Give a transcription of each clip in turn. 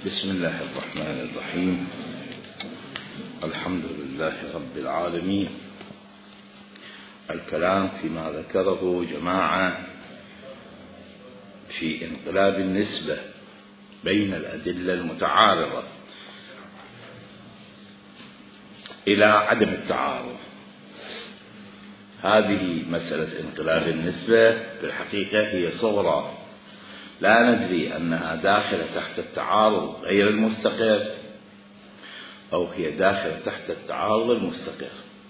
بسم الله الرحمن الرحيم. الحمد لله رب العالمين. الكلام فيما ذكره جماعة في انقلاب النسبة بين الأدلة المتعارضة إلى عدم التعارض. هذه مسألة انقلاب النسبة في الحقيقة هي صغرى، لا ندري أنها داخلة تحت التعارض غير المستقر أو هي داخلة تحت التعارض المستقر.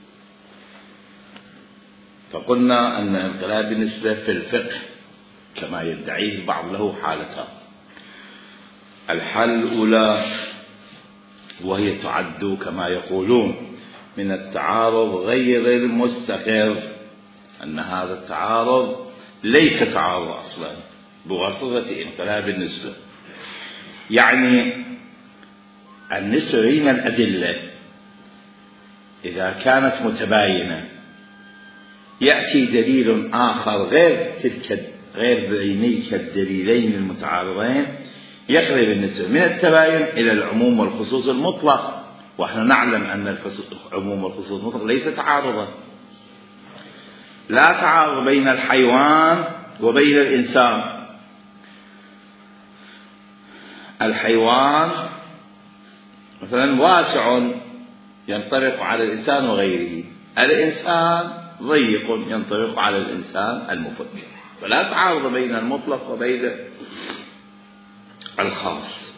فقلنا أن انقلاب النسبة في الفقه كما يدعيه البعض له حالتان. الحالة الأولى وهي تعد كما يقولون من التعارض غير المستقر، أن هذا التعارض ليس تعارض أصلا بواسطة انقلاب النسبة. يعني النسبة بين الأدلة إذا كانت متباينة يأتي دليل آخر غير بعينيك الدليلين المتعارضين يقلب النسبة من التباين إلى العموم والخصوص المطلق، ونحن نعلم أن العموم والخصوص المطلق ليس تعارضا، لا تعارض بين الحيوان وبين الإنسان. الحيوان مثلا واسع ينطبق على الإنسان وغيره، الإنسان ضيق ينطبق على الإنسان المفرد، فلا تعارض بين المطلق وبين الخاص.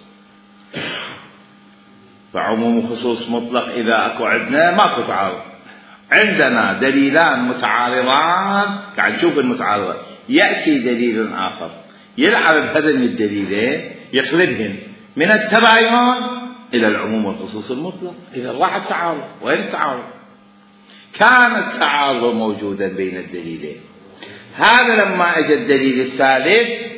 فعموم خصوص مطلق إذا أكو عندنا ماكو تعارض، عندنا دليلان متعارضان قاعد نشوف المتعارضة، يأتي دليل آخر يلعب بهذين الدليلين يقلبهن من التباين إلى العموم والخصوص المطلق. إذا راح التعارض. وين التعارض؟ كان التعارض موجودا بين الدليلين، هذا لما أجى الدليل الثالث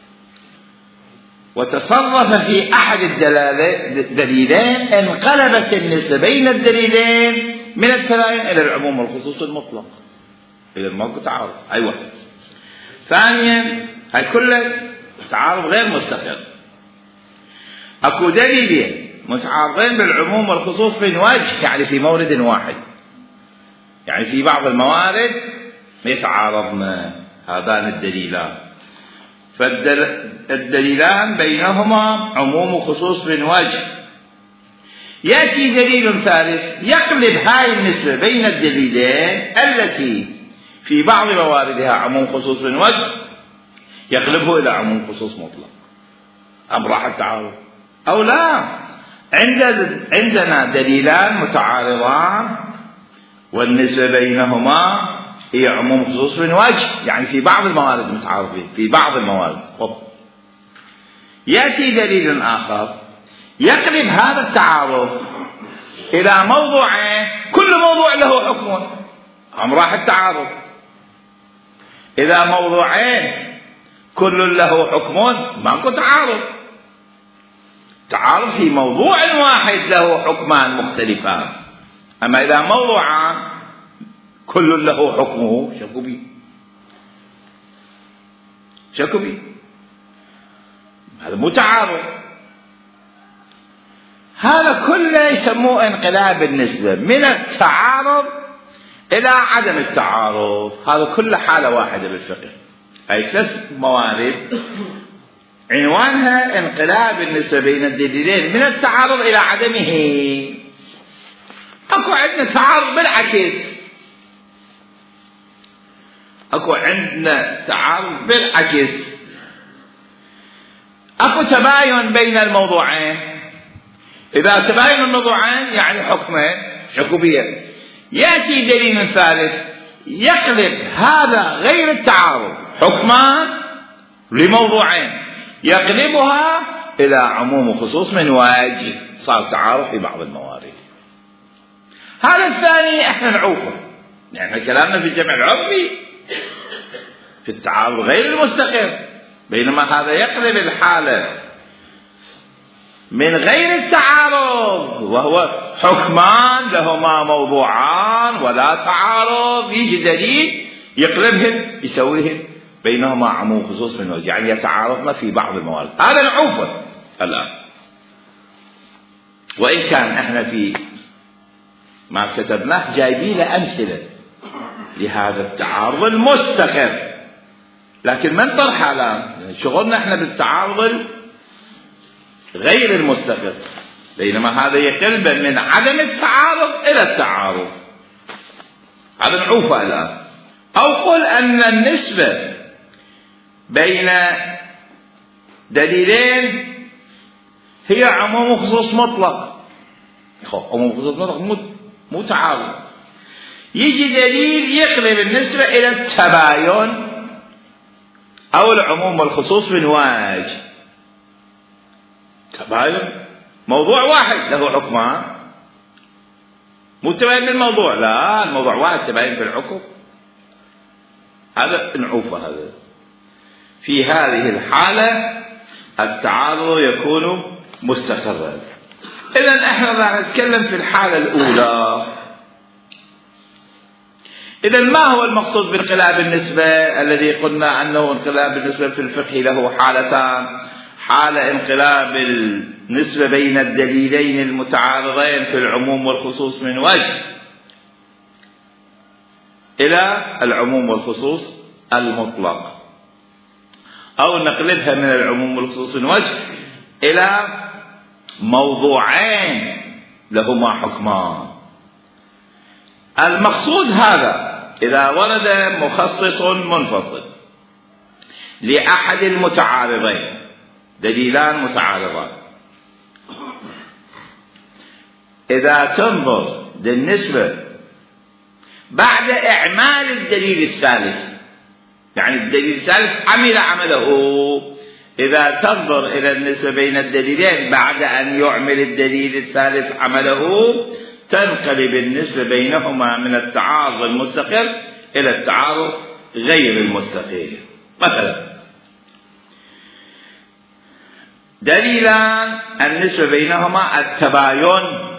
وتصرف في أحد الدليلين انقلبت النسبة بين الدليلين من التباين إلى العموم والخصوص المطلق. إذا ماكو تعارض. أيوة. ثانيا هاي كله تعارض غير مستقر. أكو دليلين متعارضين بالعموم والخصوص من وجه، يعني في مورد واحد، يعني في بعض الموارد يتعارضن هذان الدليلان، فالدليلان بينهما عموم وخصوص من وجه. يأتي دليل ثالث يقلب هاي النسبة بين الدليلين التي في بعض مواردها عموم خصوص من وجه يقلبه إلى عموم خصوص مطلق. أم راح التعارض أو لا؟ عندنا دليلان متعارضان والنسبة بينهما هي عموم خصوص من وجه، يعني في بعض الموارد متعارضين في بعض الموارد. يأتي دليل آخر يقلب هذا التعارض إلى موضوعين، كل موضوع له حكم. أم راح التعارض؟ إذا موضوعين كل له حكم ماكو تعارض. تعارض في موضوع واحد له حكمان مختلفان. أما إذا موضوعان كل له حكمه شكو بي هذا متعارض. هذا كله يسموه انقلاب النسبة من التعارض إلى عدم التعارض. هذا كله حالة واحدة بالفقه. هاي 3 موارد عنوانها انقلاب النسبة بين الدليلين من التعارض إلى عدمه. أكو عندنا تعارض بالعكس، أكو عندنا تعارض بالعكس، أكو تباين بين الموضوعين. إذا تباين الموضوعين يعني حكمين حكومية. يأتي دليل ثالث يقلب هذا غير التعارض حكمان لموضوعين يقلبها إلى عموم وخصوص من وجه، صار تعارض في بعض الموارد. هذا الثاني احنا نعوفه، يعني كلامنا في الجمع العرفي في التعارض غير المستقر، بينما هذا يقلب الحالة من غير التعارض وهو حكمان لهما موضوعان ولا تعارض، يجي دليل يقلبهم يسويهم بينهما عموم خصوص من وجه، يعني يتعارضن في بعض الموارد. هذا نعوفه الآن. وإن كان احنا في ما كتبناه جايبين أمثلة لهذا التعارض المستقر، لكن من طرح الآن شغلنا احنا بالتعارض غير المستقر، بينما هذا يقل من عدم التعارض إلى التعارض. هذا نعوفه الآن. أو قل أن النسبة بين دليلين هي عموم وخصوص مطلق. عموم وخصوص مطلق مو تعارض. يجي دليل يقلب النسبة إلى التباين أو العموم والخصوص من وجه. تباين موضوع واحد له حكمان، مو تباين بالموضوع، لا الموضوع واحد تباين بالحكم. هذا نعوفه. هذا في هذه الحالة التعارض يكون مستقرا. إذن احنا راح نتكلم في الحالة الأولى. إذن ما هو المقصود بانقلاب النسبة الذي قلنا أنه انقلاب النسبة في الفقه له حالتان؟ حالة انقلاب النسبة بين الدليلين المتعارضين في العموم والخصوص من وجه إلى العموم والخصوص المطلق، أو نقلبها من العموم والخصوص من وجه إلى موضوعين لهما حكمان. المقصود هذا إذا ورد مخصص منفصل لأحد المتعارضين، دليلان متعارضان، إذا تنظر للنسبة بعد إعمال الدليل الثالث، يعني الدليل الثالث عمل عمله، إذا تنظر إلى النسبة بين الدليلين بعد أن يعمل الدليل الثالث عمله، تنقلب النسبة بينهما من التعارض المستقر إلى التعارض غير المستقر. مثلا دليلان النسبة بينهما التباين،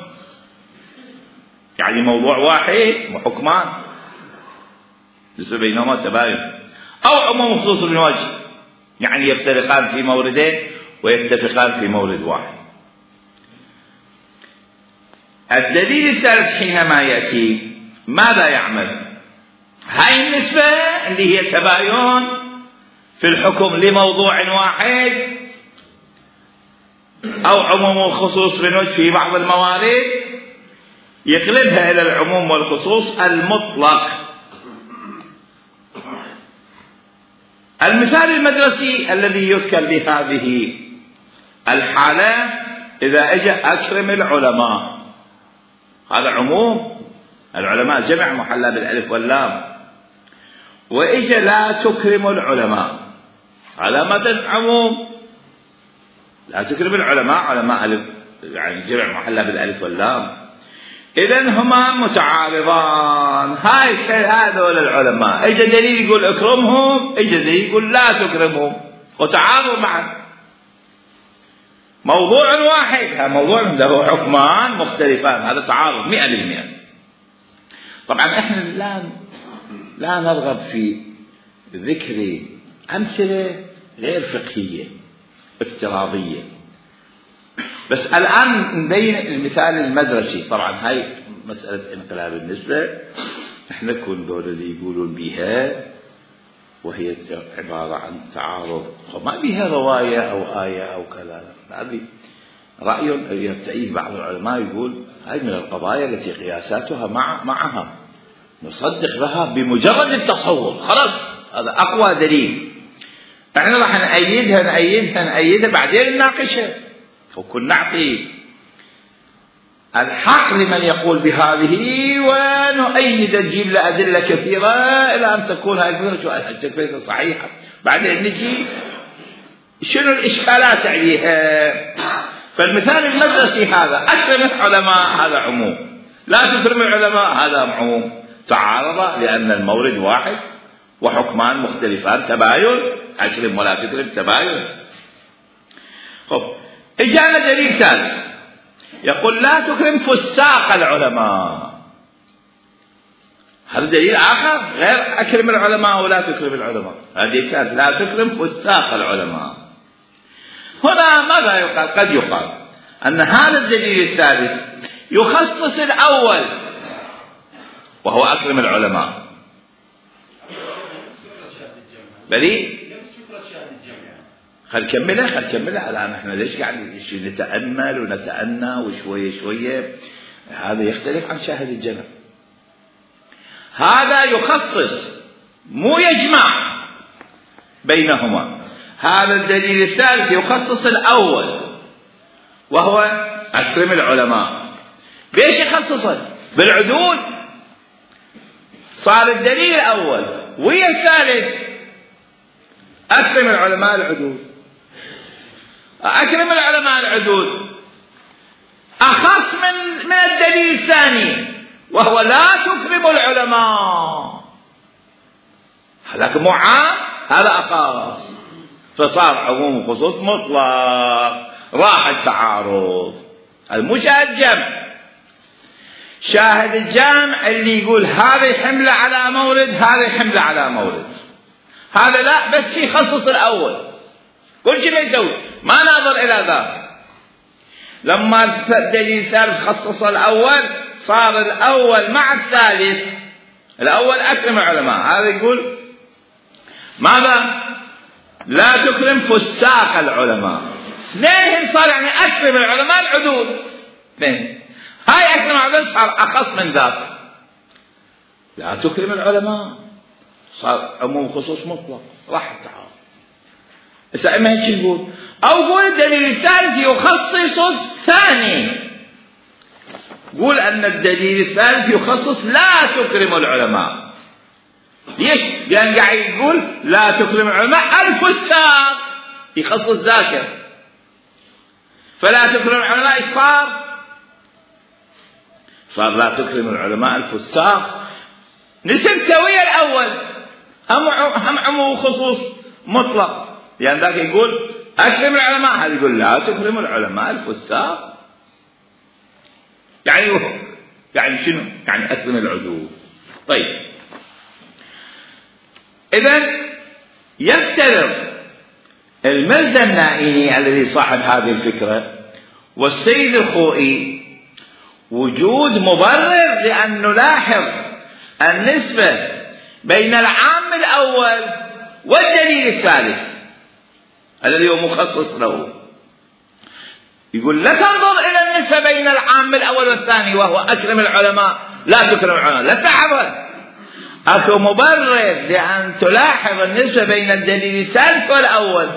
يعني موضوع واحد وحكمان، النسبة بينهما تباين، أو عموم خصوص من وجه، يعني يفترقان في موردين ويتفقان في مورد واحد. الدليل الثالث حينما يأتي ماذا يعمل؟ هاي النسبة اللي هي تباين في الحكم لموضوع واحد أو عموم وخصوص من وجه في بعض الموارد، يقلبها إلى العموم والخصوص المطلق. المثال المدرسي الذي يذكر بهذه الحالة إذا أجى أكرم العلماء، هذا عموم، العلماء جمع محلى بالألف واللام، وإجى لا تكرم العلماء، هذا مثل عموم، لا تكرم العلماء، علماء ألف يعني جمع محلى بالألف واللام، إذن هما متعارضان. هذول العلماء إجى دليل يقول اكرمهم، إجى دليل يقول لا تكرمهم، وتعارض معا، موضوع واحد، موضوع له حكمان مختلفان، هذا تعارض 100%. طبعا احنا لا نرغب في ذكر أمثلة غير فقهية افتراضية، بس الآن نبين المثال المدرسي. طبعا هاي مسألة انقلاب النسبة احنا كل دول اللي يقولون بها وهي عبارة عن تعارض وما بها رواية أو آية أو كذا، هذه رأي يبتئيه بعض العلماء، يقول هاي من القضايا التي قياساتها معها نصدق بها بمجرد التصور، خلاص هذا أقوى دليل، احنا راح نأيدها بعدين نناقشها، وكن نعطي الحق لمن يقول بهذه ونؤيد نجيب لأدلة كثيرة إلى أن تكون هذه الفكرة صحيحة، بعدين نجي شنو الإشكالات عليها. فالمثال المدرسي هذا أكرم العلماء هذا عموم، لا تكرم العلماء هذا عموم، تعارض لأن المورد واحد وحكمان مختلفان، تباين، أكرم ولا تكرم تباين. خب إجانا دليل ثالث يقول لا تكرم فساق العلماء، هذا دليل آخر غير أكرم العلماء ولا تكرم العلماء، هذا دليل ثالث لا تكرم فساق العلماء. هنا ماذا يقال؟ قد يقال أن هذا الدليل الثالث يخصص الأول وهو أكرم العلماء. بلي خل كملها الآن. احنا ليش قاعد نتأمل ونتأنى وشوية شوية؟ هذا يختلف عن شاهد الجمع. هذا يخصص مو يجمع بينهما. هذا الدليل الثالث يخصص الأول وهو أكرم العلماء. بيش يخصصه؟ بالعدول. صار الدليل الأول ويا الثالث أكرم العلماء العدول. أكرم العلماء العدول أخص من الدليل الثاني وهو لا تكرم العلماء. لكن مو عام، هذا أخص، فصار عموم وخصوص مطلق، راح التعارض. هذا مو شاهد جمع. شاهد الجمع اللي يقول هذا يحمله على مورد، هذا يحمله على مورد. هذا لا، بس يخصص الأول، كل شيء يسوي، ما ناظر إلى ذاك. لما الدليل الثالث خصص الأول صار الأول مع الثالث. الأول أكرم العلماء، هذا يقول ماذا؟ لا تكرم فساق العلماء. اثنين صار يعني أكرم العلماء العدول. اثنين هاي أكرم العلماء صار أخص من ذاك. لا تكرم العلماء صار عموم خصوص مطلق، راح التعارض. إذا إما هيك نقول، أو قول الدليل الثالث يخصص الثاني. قول أن الدليل الثالث يخصص لا تكرم العلماء. ليش؟ لأن قاعد يقول لا تكرم العلماء الفساق، يخصص ذاك. فلا تكرم العلماء إيش صار؟ صار لا تكرم العلماء الفساق. نسبته ويا الأول هم عموم خصوص مطلق. يعني ذاك يقول أكرم العلماء، هذا يقول لا تكرم العلماء الفساق. يعني شنو؟ يعني أكرم العدول. طيب، إذن يفترض المرزا النائيني الذي صاحب هذه الفكرة والسيد الخوئي وجود مبرر لأن نلاحظ النسبة بين العام الأول والدليل الثالث الذي هو مخصص له. يقول لا تنظر إلى النسبة بين العام الأول والثاني وهو أكرم العلماء لا تكرم العلماء، لا تعبر. أكو مبرر لأن تلاحظ النسبة بين الدليل الثالث والأول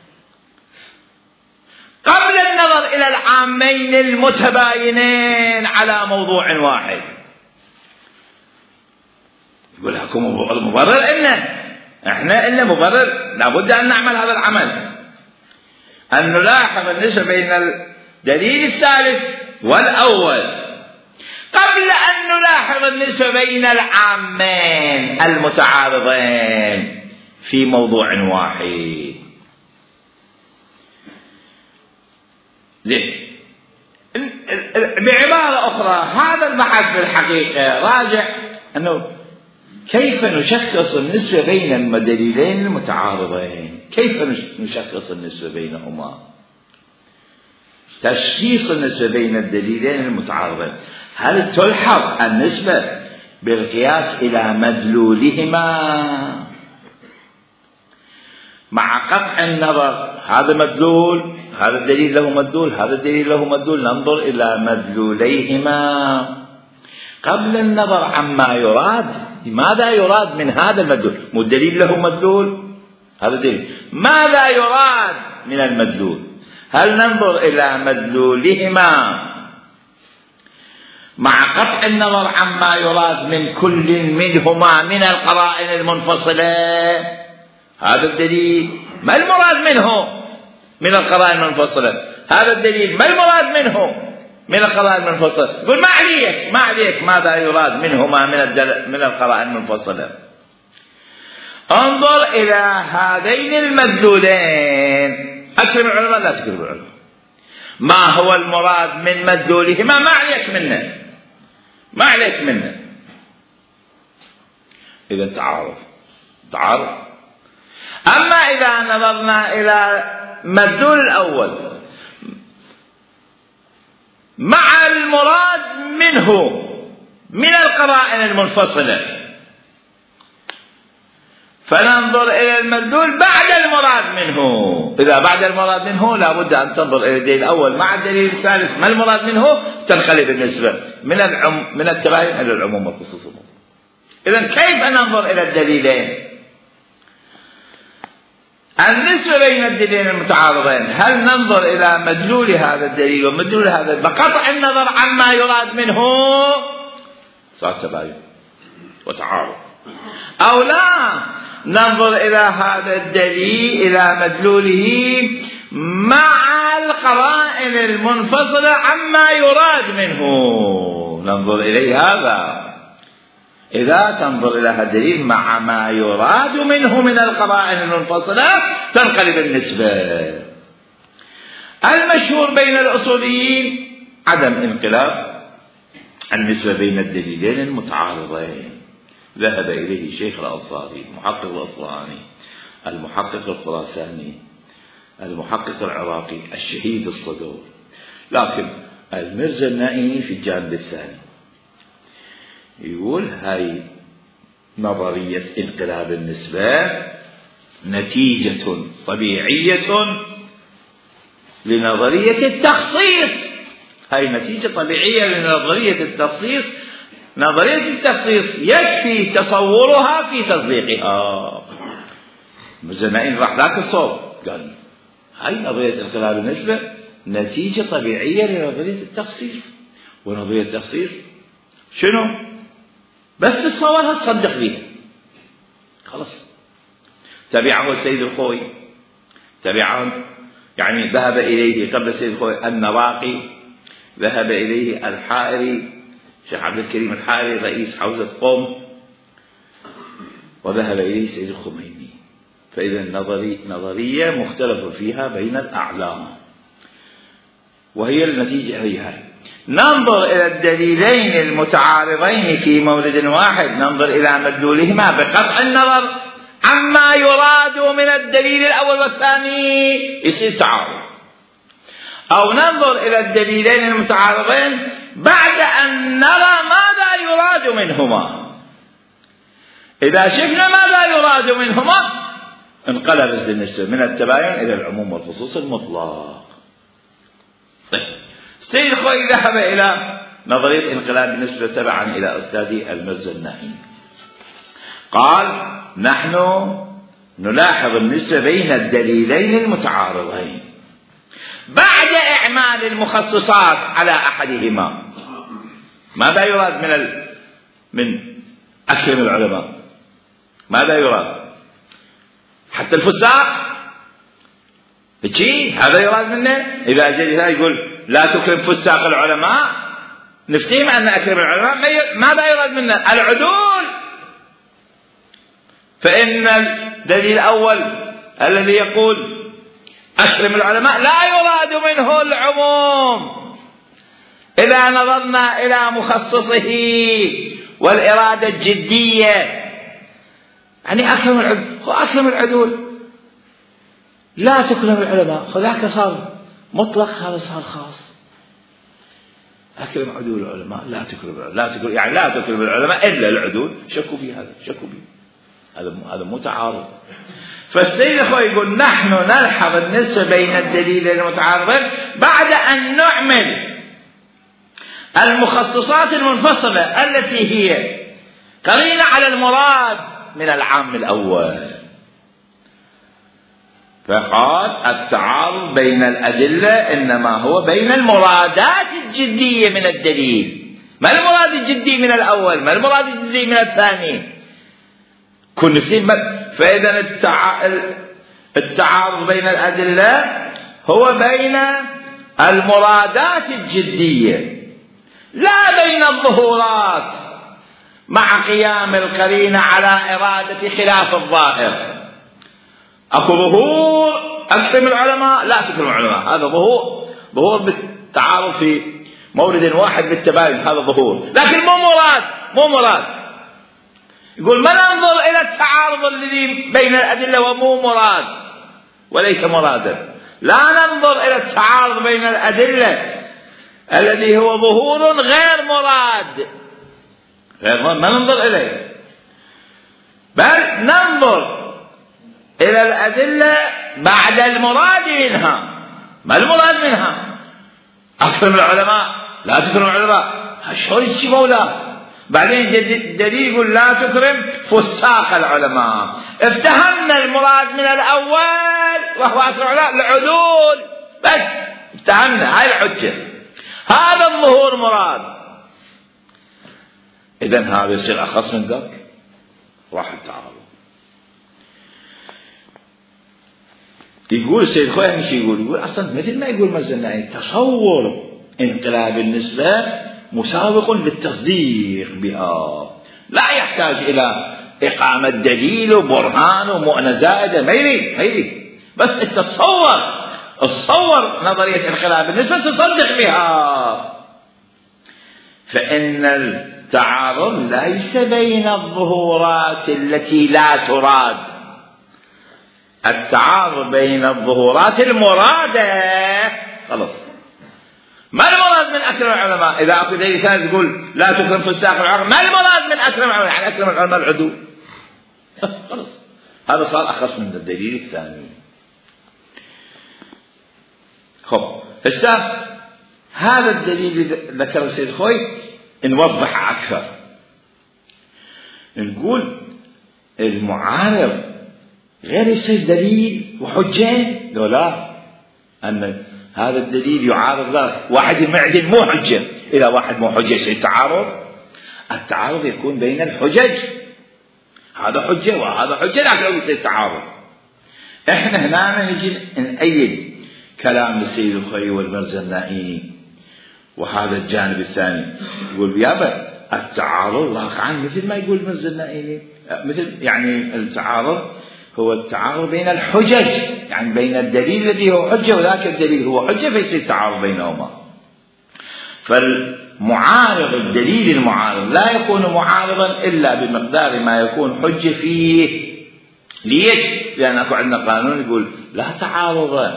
قبل النظر إلى العامين المتباينين على موضوع واحد. يقول لكم مبرر احنا إلنا مبرر، لابد أن نعمل هذا العمل، أن نلاحظ النسبة بين الدليل الثالث والأول قبل أن نلاحظ النسبة بين العامين المتعارضين في موضوع واحد. زين، بعبارة أخرى هذا البحث في الحقيقة راجع أنه كيف نشخص النسبة بين الدليلين المتعارضين. كيف نشخص النسبة بينهما؟ تشخيص النسبة بين الدليلين المتعارضين، هل تلحظ النسبة بالقياس إلى مدلولهما مع قطع النظر؟ هذا مدلول، هذا الدليل له مدلول، هذا الدليل له مدلول، ننظر إلى مدلوليهما قبل النظر عما يراد. ماذا يراد من هذا المدلول؟ مو الدليل له مدلول، هذا الدليل، ماذا يراد من المدلول؟ هل ننظر إلى مدلولهما مع قطع النظر عما يراد من كل منهما من القرائن المنفصلة؟ هذا الدليل ما المراد منه من القرائن المنفصلة؟ هذا الدليل ما المراد منه من القرائن المنفصلة؟ يقول ما عليك ماذا يراد منهما من القرائن المنفصلة. انظر إلى هذين المدلولين، أكرم العلماء لا تكرم العلماء، ما هو المراد من مدلولهما؟ ما عليك منه. إذا تعارض. أما إذا نظرنا إلى مدلول الأول مع المراد منه من القرائن المنفصلة، فننظر إلى المدلول بعد المراد منه. إذا بعد المراد منه لا بد أن تنظر إلى الدليل الأول مع الدليل الثالث ما المراد منه، تنقلب النسبة من التباين إلى العموم والخصوص. إذن كيف ننظر إلى الدليلين؟ النسبة بين الدليلين المتعارضين، هل ننظر إلى مدلول هذا الدليل ومدلول هذا بقطع النظر عما يراد منه، صار تباين وتعارض، أو لا ننظر إلى هذا الدليل إلى مدلوله مع القرائن المنفصلة عما يراد منه، ننظر إليه هذا. إذا تنظر إلى هذا الدليل مع ما يراد منه من القرائن المنفصلة تنقلب النسبة. المشهور بين الأصوليين عدم انقلاب النسبة بين الدليلين المتعارضين، ذهب إليه شيخ الأنصاري، المحقق الأصفهاني، المحقق الخراساني، المحقق العراقي، الشهيد الصدوق. لكن المرزا النائي في الجانب الثاني يقول هاي نظرية انقلاب النسبة نتيجة طبيعية لنظرية التخصيص. هاي نتيجة طبيعية لنظرية التخصيص. نظرية التخصيص يكفي تصورها في تصديقها. مزنائين راح ذاك الصوب قال هاي نظرية انقلاب النسبة نتيجة طبيعية لنظرية التخصيص. ونظرية التخصيص شنو؟ بس تصورها تصدق بيها خلاص. تبعه السيد الخوي، تبعه يعني ذهب إليه قبل السيد الخوي النواقي، ذهب إليه الحائري شيخ عبد الكريم الحائري رئيس حوزة قم، وذهب إليه السيد الخميني. فإذا نظرية مختلف فيها بين الأعلام، وهي النتيجة هي. ننظر إلى الدليلين المتعارضين في مورد واحد، ننظر إلى مدلولهما بقطع النظر عما يراد من الدليل الأول والثاني يصير تعارض، أو ننظر إلى الدليلين المتعارضين بعد أن نرى ماذا يراد منهما. إذا شفنا ماذا يراد منهما انقلبت النسبة من التباين إلى العموم والخصوص المطلق. طيب. السيد الخوئي ذهب إلى نظرية انقلاب النسبة تبعا إلى أستاذي المرزا النائي، قال نحن نلاحظ النسبة بين الدليلين المتعارضين بعد إعمال المخصصات على أحدهما. ماذا يراد من أكرم العلماء؟ ماذا يراد؟ حتى الفساق هذا يراد منه. إذا جاء يقول لا تكرم فساق العلماء، نفتهم أن أكرم العلماء ماذا يراد منه؟ العدول. فإن الدليل الأول الذي يقول أكرم العلماء لا يراد منه العموم. إذا نظرنا إلى مخصصه والإرادة الجدية، يعني أكرم العدول لا تكرم العلماء، فذاك صار مطلق، هذا صار خاص. أكرم عدول العلماء لا تكرم العلماء إلا العدول. شكوا في هذا، هذا متعارض. فالسيد الخوئي يقول نحن نلحظ النسبة بين الدليلين المتعارضين بعد أن نعمل المخصصات المنفصلة التي هي قرينة على المراد من العام الأول. فقال التعارض بين الأدلة إنما هو بين المرادات الجدية من الدليل. ما المراد الجدي من الأول؟ ما المراد الجدي من الثاني؟ فإذا التعارض بين الأدلة هو بين المرادات الجدية لا بين الظهورات مع قيام القرينة على إرادة خلاف الظاهر. أكو ظهور أكرم العلماء لا تكرم العلماء، هذا ظهور بالتعارض في مورد واحد بالتباين، هذا ظهور، لكن مو مراد. يقول ما ننظر إلى التعارض الذي بين الأدلة ومو مراد وليس مرادا، لا ننظر إلى التعارض بين الأدلة الذي هو ظهور غير مراد، ما ننظر إليه، بل ننظر إلى الأدلة بعد المراد منها. ما المراد منها؟ أكرم العلماء، لا تكرم العلماء، شلون يجي مولاه؟ بعدين الدليل يقول لا تكرم فساق العلماء. افتهمنا المراد من الأول وهو أكرم العلماء العدول، بس افتهمنا هاي الحجة، هذا الظهور مراد. إذن هذا يصير أخص من ذاك، راح التعارض. يقول السيد خوي مش يقول أصلا مثل ما يقول مزنائي تصور انقلاب النسبة مسابق للتصديق بها، لا يحتاج إلى إقامة دليل وبرهان ومؤنة زائدة، ما يريد بس تصور نظرية انقلاب النسبة تصدق بها. فإن التعارض ليس بين الظهورات التي لا تراد، التعارض بين الظهورات المرادة. خلاص، ما المراد من أكرم العلماء؟ إذا أعطي دليل ثاني تقول لا تكرم فساق العلماء، ما المراد من أكرم العلماء؟ يعني أكرم العلماء العدو. خلاص، هذا صار أخص من الدليل الثاني. خب هسه هذا الدليل اللي ذكره السيد خوي نوضح أكثر. نقول المعارض غير يصير دليل وحجة، لا، أن هذا الدليل يعارض ذاك. واحد معدن مو حجة، إذا واحد مو حجة يصير تعارض. التعارض يكون بين الحجج، هذا حجة وهذا حجة، لكن يصير تعارض. احنا هنا نجي نأيد كلام السيد الخوي والمرزنائي، وهذا الجانب الثاني يقول يابا التعارض واقعا مثل ما يقول المرزنائي، مثل يعني التعارض هو التعارض بين الحجج، يعني بين الدليل الذي هو حجة وذاك الدليل هو حجة، فيصير تعارض بينهما. فالمعارض الدليل المعارض لا يكون معارضا إلا بمقدار ما يكون حجة فيه. ليش؟ لأن أكو عندنا قانون يقول لا تعارض،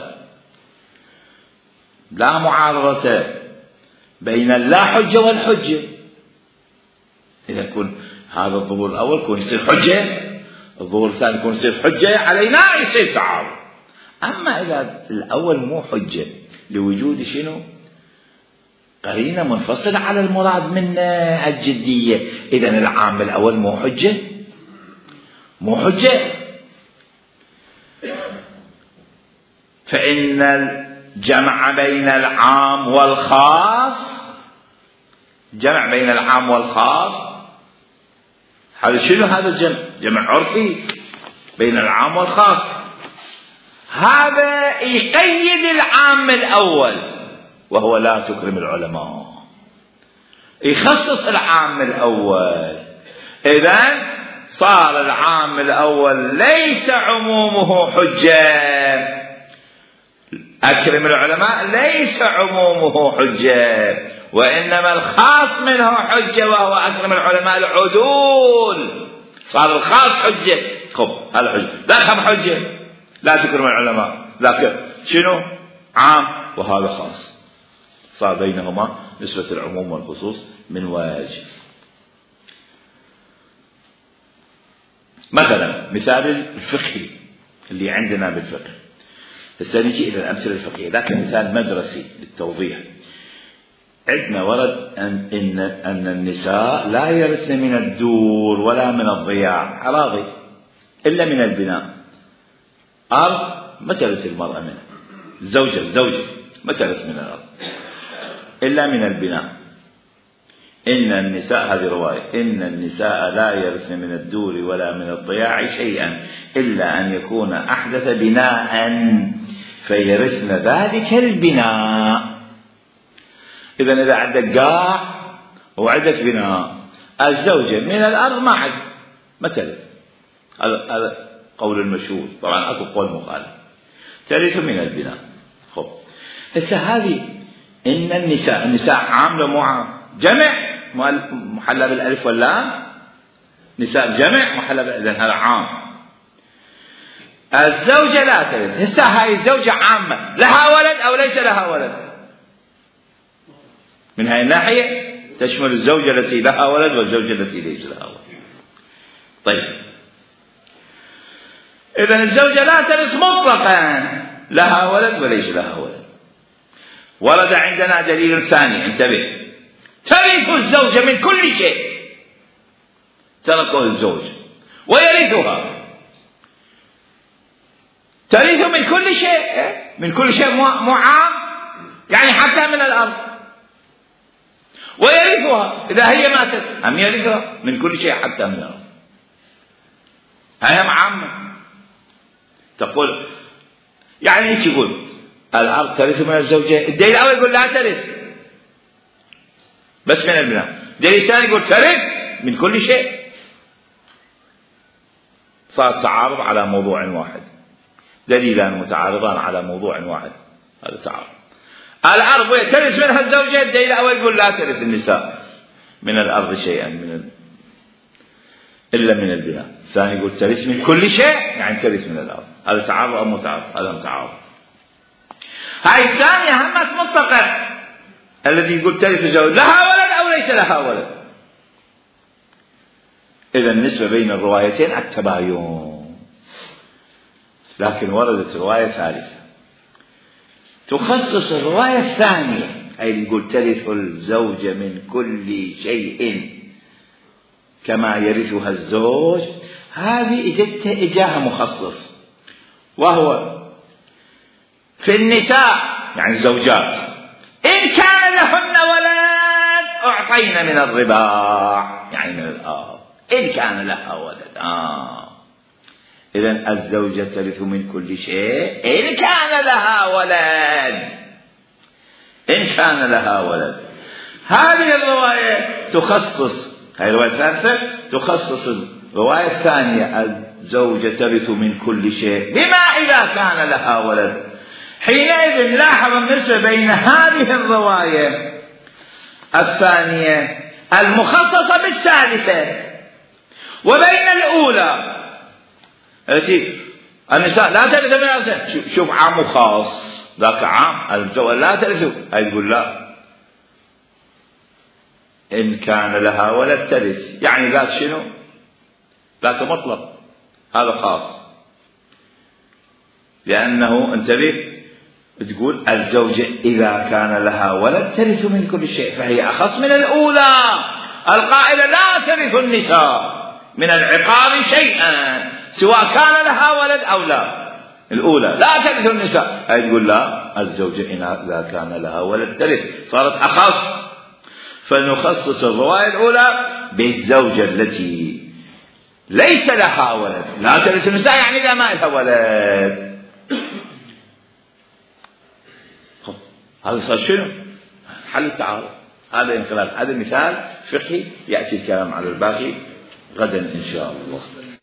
لا معارضة بين اللا حجة والحجة. إذا يكون هذا الظهور الأول يكون يصير حجة، الظهور الثاني يكون يصير حجة علينا، يصير تعارض. أما إذا الأول مو حجة لوجود شنو؟ قرينة منفصلة على المراد منه الجدية. إذن العام الأول مو حجة، مو حجة. فإن الجمع بين العام والخاص، جمع بين العام والخاص، هذا شنو؟ هذا الجمع جمع عرفي بين العام والخاص. هذا يقيد العام الأول وهو لا تكرم العلماء، يخصص العام الأول. إذن صار العام الأول ليس عمومه حجة، أكرم العلماء ليس عمومه حجة، وإنما الخاص منه حجة وهو أكرم العلماء العدول. صار الخاص حجة. خب هذا حجة، ذاك حجة لا تكرم العلماء، ذاك شنو؟ عام وهذا خاص. صار بينهما نسبة العموم والخصوص من واجب. مثلا مثال الفقهي اللي عندنا بالفقه، هسه نجي إلى الأمثلة الفقهية. ذاك مثال مدرسي للتوضيح. عندنا ورد أن النساء لا يرثن من الدور ولا من الضياع أراضي إلا من البناء. أرض ما ترث المرأة منها، الزوجة ما ترث من الأرض إلا من البناء. إن النساء، هذه رواية، إن النساء لا يرثن من الدور ولا من الضياع شيئا إلا أن يكون أحدث بناء فيرثن ذلك البناء. إذا عندك قاع وعندك بناء، الزوجة من الأرض ما عد مثلا، هذا قول المشهور، طبعا أكو قول مخالف، ترث من البناء. خب هسه هذه إن النساء عام ولا مو عام؟ جمع محلى بالألف واللام، نساء جمع محلى إذن هذا عام. الزوجة لا ترث. هسه هاي الزوجة عامة، لها ولد أو ليس لها ولد؟ من هذه الناحية تشمل الزوجة التي لها ولد والزوجة التي ليس لها ولد. طيب، إذن الزوجة لا ترث مطلقا، لها ولد وليس لها ولد. ورد عندنا دليل ثاني، انتبه، ترث الزوجة من كل شيء تركه الزوج ويرثها. ترث من كل شيء، من كل شيء مو عام، يعني حتى من الأرض. ويرثها إذا هي ماتت أم يرثها من كل شيء حتى من الأرض. هي عامة. تقول يعني ايش يقول؟ الأرض ترث من الزوجة. الدليل الأول يقول لا ترث بس من البناء، الدليل الثاني يقول ترث من كل شيء. صار تعارض على موضوع واحد، دليلان متعارضان على موضوع واحد، هذا تعارض. الأرض ترث منها الزوجة، الدليل الأول يقول لا ترث النساء من الأرض شيئا إلا من البناء. الثاني يقول ترث من كل شيء، يعني ترث من الأرض. هذا تعارض أو متعارض؟ هذا متعارض. هاي الثانية همت مطلقة، الذي يقول ترث الزوج لها ولد أو ليس لها ولد. إذا النسبة بين الروايتين التباين. لكن وردت رواية ثالثة تخصص الرواية الثانية، أي اللي يقول ترث الزوجة من كل شيء كما يرثها الزوج. هذه إجاها مخصص، وهو في النساء يعني الزوجات إن كان لهن ولد أعطينا من الرباع، يعني من الآب، إن كان لها ولد. إذن الزوجة ترث من كل شيء إن كان لها ولد، إن كان لها ولد. هذه الرواية تخصص، هذه الرواية الثالثة تخصص الرواية الثانية الزوجة ترث من كل شيء بما إذا كان لها ولد. حينئذ لاحظ النسبة بين هذه الرواية الثانية المخصصة بالثالثة وبين الأولى التي النساء لا ترث من الأرض. شوف عام وخاص، ذاك عام الزوجة لا ترث، هاي تقول لا إن كان لها ولد ترث، يعني ذات شنو؟ ذات مطلق، هذا خاص. لأنه انتبه تقول الزوجة إذا كان لها ولد ترث من كل شيء، فهي أخص من الأولى القائلة لا ترث النساء من العقار شيئا سواء كان لها ولد أو لا. الأولى لا ترث النساء، هي تقول لا الزوجة إذا كان لها ولد ترث، صارت أخص. فنخصص الرواية الأولى بالزوجة التي ليس لها ولد لا ترث النساء، يعني إذا ما لها ولد. هذا صار شنو؟ حل التعارض. هذا انقلاب، هذا مثال فقهي. يأتي الكلام على الباقي غدا إن شاء الله.